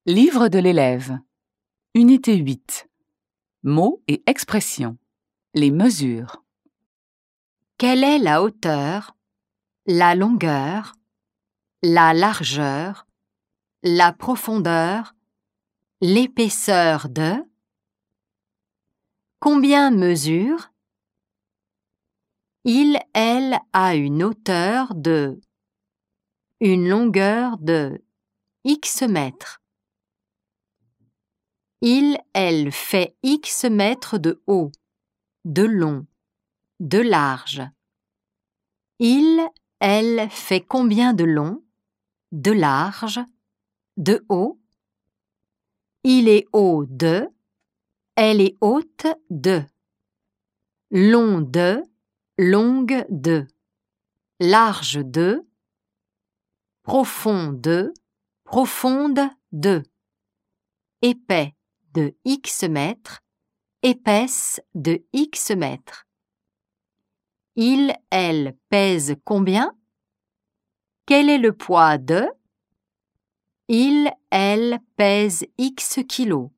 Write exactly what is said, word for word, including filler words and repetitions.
Livre de l'élève. Unité huit. Mots et expressions. Les mesures. Quelle est la hauteur, la longueur, la largeur, la profondeur, l'épaisseur de? Combien mesure? Il, elle a une hauteur de, une longueur de X mètres. Il, elle fait X mètres de haut, de long, de large. Il, elle fait combien de long, de large, de haut? Il est haut de, elle est haute de. Long de, longue de. Large de, profond de, profonde de. Épais de X mètres, épaisse de X mètres. Il, elle pèse combien? Quel est le poids de? Il, elle pèse X kilos.